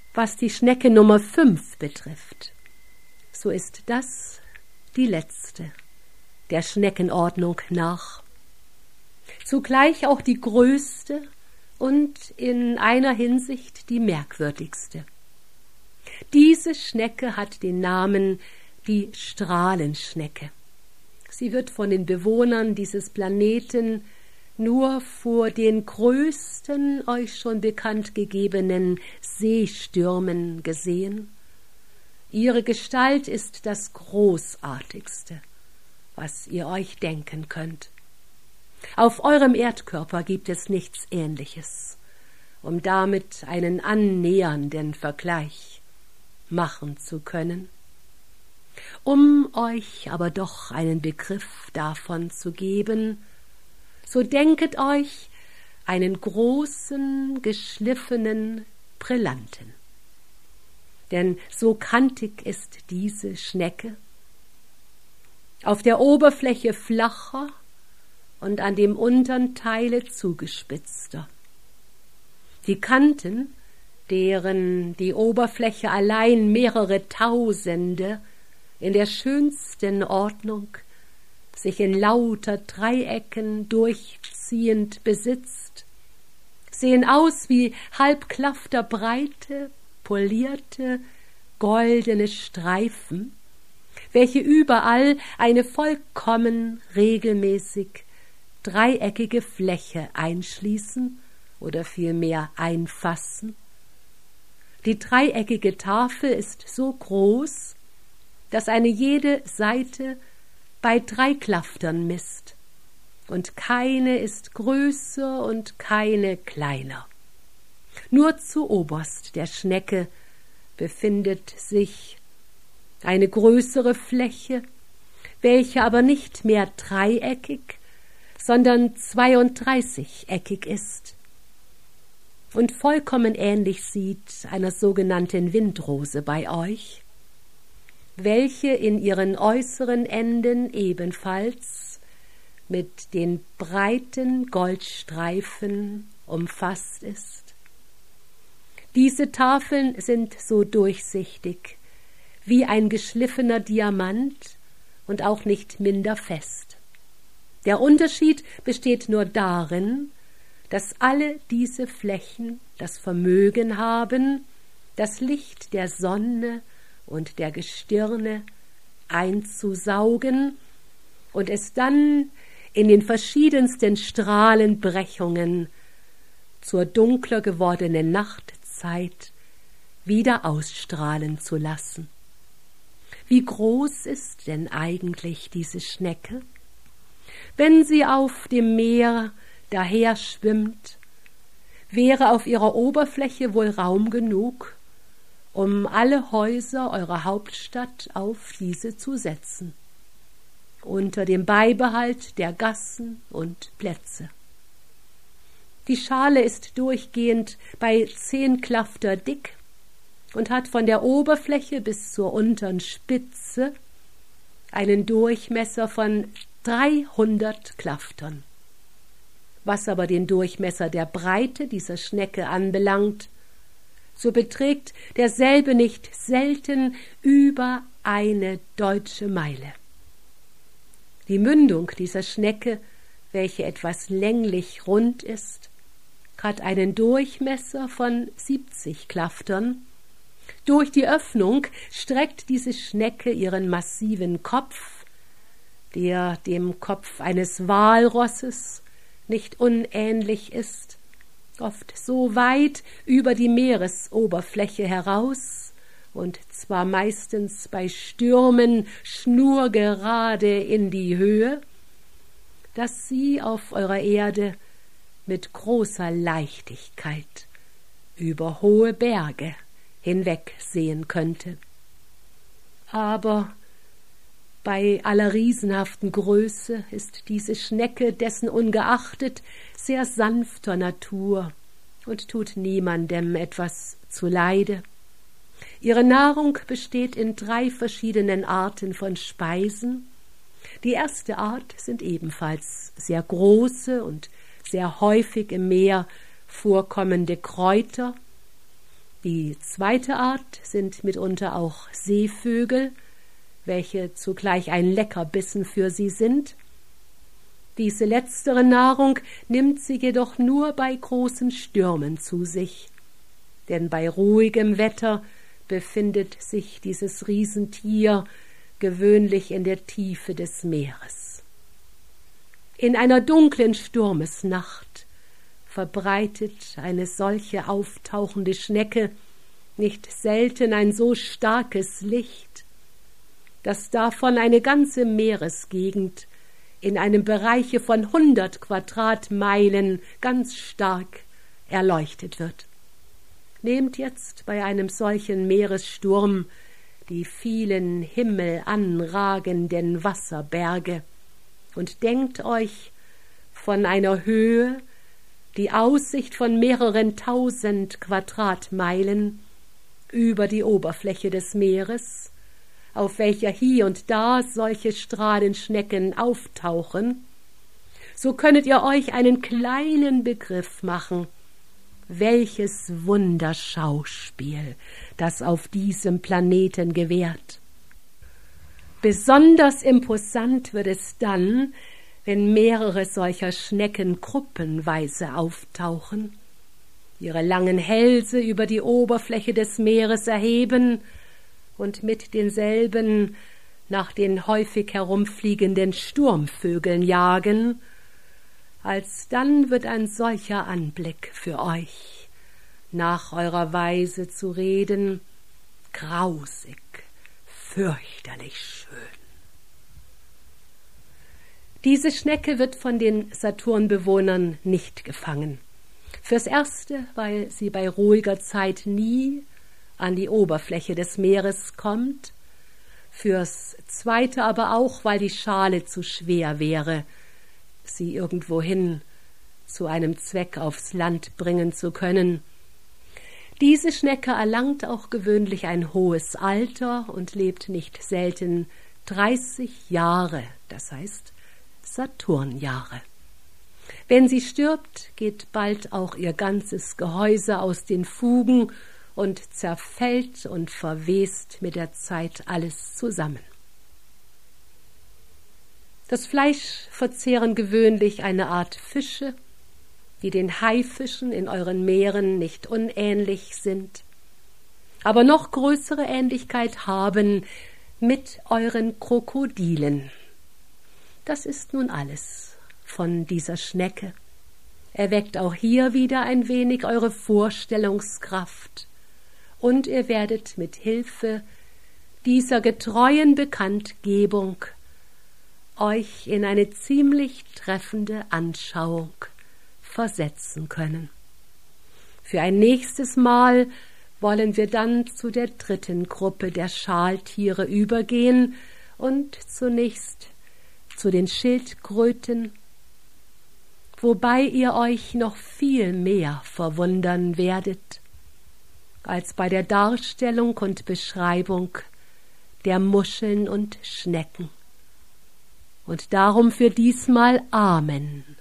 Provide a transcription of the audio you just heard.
Was die Schnecke Nummer 5 betrifft, so ist das die letzte der Schneckenordnung nach. Zugleich auch die größte und in einer Hinsicht die merkwürdigste. Diese Schnecke hat den Namen die Strahlenschnecke. Sie wird von den Bewohnern dieses Planeten nur vor den größten euch schon bekannt gegebenen Seestürmen gesehen. Ihre Gestalt ist das Großartigste, was ihr euch denken könnt. Auf eurem Erdkörper gibt es nichts Ähnliches, um damit einen annähernden Vergleich machen zu können. Um euch aber doch einen Begriff davon zu geben, so denket euch einen großen, geschliffenen Brillanten. Denn so kantig ist diese Schnecke, auf der Oberfläche flacher und an dem unteren Teile zugespitzter. Die Kanten, deren die Oberfläche allein mehrere Tausende in der schönsten Ordnung sich in lauter Dreiecken durchziehend besitzt, sehen aus wie halbklafterbreite, polierte, goldene Streifen, welche überall eine vollkommen regelmäßig dreieckige Fläche einschließen oder vielmehr einfassen. Die dreieckige Tafel ist so groß, dass eine jede Seite bei 3 Klaftern misst, und keine ist größer und keine kleiner. Nur zuoberst der Schnecke befindet sich eine größere Fläche, welche aber nicht mehr dreieckig, sondern 32-eckig ist und vollkommen ähnlich sieht einer sogenannten Windrose bei euch, welche in ihren äußeren Enden ebenfalls mit den breiten Goldstreifen umfasst ist. Diese Tafeln sind so durchsichtig wie ein geschliffener Diamant und auch nicht minder fest. Der Unterschied besteht nur darin, dass alle diese Flächen das Vermögen haben, das Licht der Sonne und der Gestirne einzusaugen und es dann in den verschiedensten Strahlenbrechungen zur dunkler gewordenen Nachtzeit wieder ausstrahlen zu lassen. Wie groß ist denn eigentlich diese Schnecke? Wenn sie auf dem Meer daher schwimmt, wäre auf ihrer Oberfläche wohl Raum genug, um alle Häuser eurer Hauptstadt auf diese zu setzen, unter dem Beibehalt der Gassen und Plätze. Die Schale ist durchgehend bei 10 Klafter dick und hat von der Oberfläche bis zur unteren Spitze einen Durchmesser von 300 Klaftern. Was aber den Durchmesser der Breite dieser Schnecke anbelangt, so beträgt derselbe nicht selten über 1 deutsche Meile. Die Mündung dieser Schnecke, welche etwas länglich rund ist, hat einen Durchmesser von 70 Klaftern. Durch die Öffnung streckt diese Schnecke ihren massiven Kopf, der dem Kopf eines Walrosses nicht unähnlich ist, oft so weit über die Meeresoberfläche heraus, und zwar meistens bei Stürmen schnurgerade in die Höhe, dass sie auf eurer Erde mit großer Leichtigkeit über hohe Berge hinwegsehen könnte. Aber bei aller riesenhaften Größe ist diese Schnecke dessen ungeachtet sehr sanfter Natur und tut niemandem etwas zuleide. Ihre Nahrung besteht in 3 verschiedenen Arten von Speisen. Die erste Art sind ebenfalls sehr große und sehr häufig im Meer vorkommende Kräuter. Die zweite Art sind mitunter auch Seevögel, welche zugleich ein Leckerbissen für sie sind. Diese letztere Nahrung nimmt sie jedoch nur bei großen Stürmen zu sich, denn bei ruhigem Wetter befindet sich dieses Riesentier gewöhnlich in der Tiefe des Meeres. In einer dunklen Sturmesnacht verbreitet eine solche auftauchende Schnecke nicht selten ein so starkes Licht, dass davon eine ganze Meeresgegend in einem Bereiche von 100 Quadratmeilen ganz stark erleuchtet wird. Nehmt jetzt bei einem solchen Meeressturm die vielen himmelanragenden Wasserberge und denkt euch von einer Höhe die Aussicht von mehreren 1000 Quadratmeilen über die Oberfläche des Meeres, auf welcher hier und da solche Strahlenschnecken auftauchen, so könnet ihr euch einen kleinen Begriff machen, welches Wunderschauspiel das auf diesem Planeten gewährt. Besonders imposant wird es dann, wenn mehrere solcher Schnecken gruppenweise auftauchen, ihre langen Hälse über die Oberfläche des Meeres erheben und mit denselben nach den häufig herumfliegenden Sturmvögeln jagen, alsdann wird ein solcher Anblick für euch, nach eurer Weise zu reden, grausig, fürchterlich schön. Diese Schnecke wird von den Saturnbewohnern nicht gefangen. Fürs Erste, weil sie bei ruhiger Zeit nie an die Oberfläche des Meeres kommt, fürs Zweite aber auch, weil die Schale zu schwer wäre, sie irgendwohin zu einem Zweck aufs Land bringen zu können. Diese Schnecke erlangt auch gewöhnlich ein hohes Alter und lebt nicht selten 30 Jahre, das heißt Saturnjahre. Wenn sie stirbt, geht bald auch ihr ganzes Gehäuse aus den Fugen und zerfällt und verwest mit der Zeit alles zusammen. Das Fleisch verzehren gewöhnlich eine Art Fische, die den Haifischen in euren Meeren nicht unähnlich sind, aber noch größere Ähnlichkeit haben mit euren Krokodilen. Das ist nun alles von dieser Schnecke. Erweckt auch hier wieder ein wenig eure Vorstellungskraft, und ihr werdet mit Hilfe dieser getreuen Bekanntgebung euch in eine ziemlich treffende Anschauung versetzen können. Für ein nächstes Mal wollen wir dann zu der dritten Gruppe der Schaltiere übergehen und zunächst zu den Schildkröten, wobei ihr euch noch viel mehr verwundern werdet als bei der Darstellung und Beschreibung der Muscheln und Schnecken. Und darum für diesmal Amen.